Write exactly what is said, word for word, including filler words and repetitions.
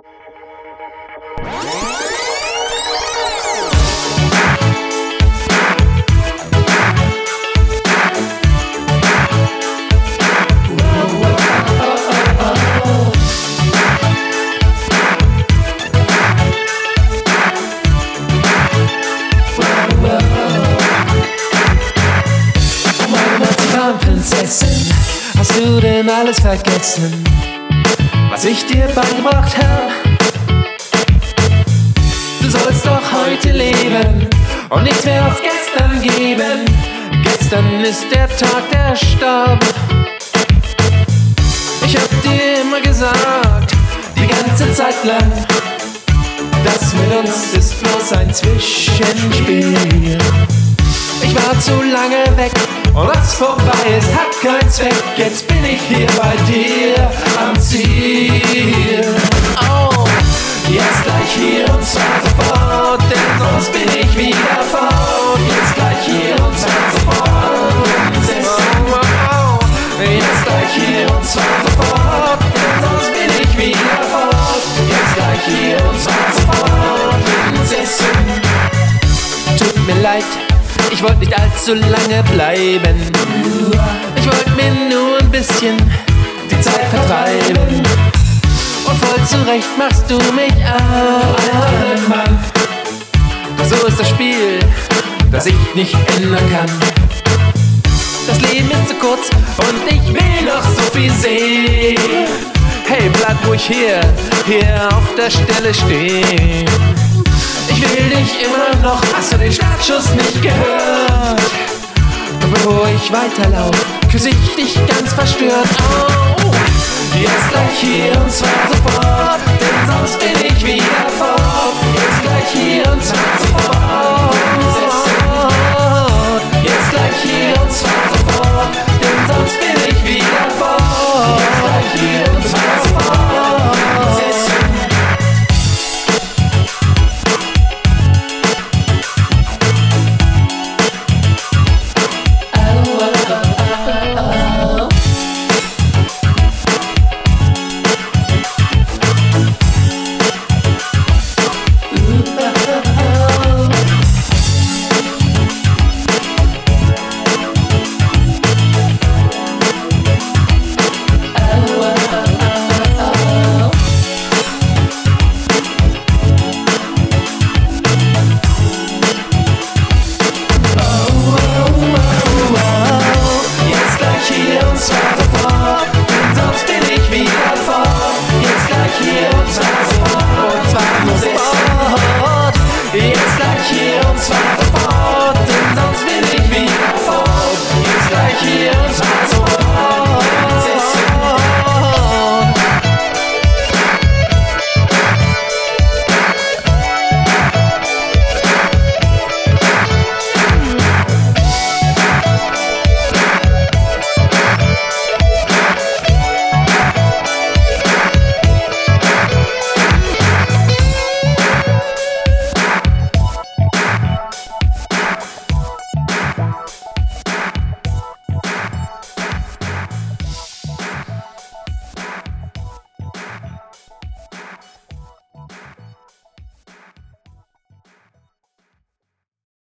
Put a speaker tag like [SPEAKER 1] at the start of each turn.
[SPEAKER 1] Prinzessin, hast du denn alles vergessen, was ich dir beigebracht hab? Du sollst doch heute leben und nichts mehr auf gestern geben. Gestern ist der Tag, der starb. Ich hab dir immer gesagt, die ganze Zeit lang, das mit uns ist bloß ein Zwischenspiel. Ich war zu lange weg und was vorbei ist, hat keinen Zweck. Jetzt bin ich hier bei dir am Ziel. Oh, jetzt gleich hier und zwar sofort, denn sonst bin ich wieder fort. Jetzt gleich hier und zwar sofort, Prinzessin. Oh, oh, jetzt gleich hier und zwar sofort, denn sonst bin ich wieder fort. Jetzt gleich hier und zwar sofort, Prinzessin. Tut mir leid, ich wollte nicht allzu lange bleiben. Ich wollte mir nur ein bisschen die Zeit vertreiben. Und voll zurecht machst du mich an, Mann. Doch so ist das Spiel, das ich nicht ändern kann. Das Leben ist zu kurz und ich will noch so viel sehen. Hey, bleib ruhig hier, hier auf der Stelle stehen. Ich will dich immer noch, hast du den Startschuss nicht gehört? Doch bevor ich weiterlauf, küsse ich dich ganz verstört. Oh, jetzt gleich hier und zwar sofort.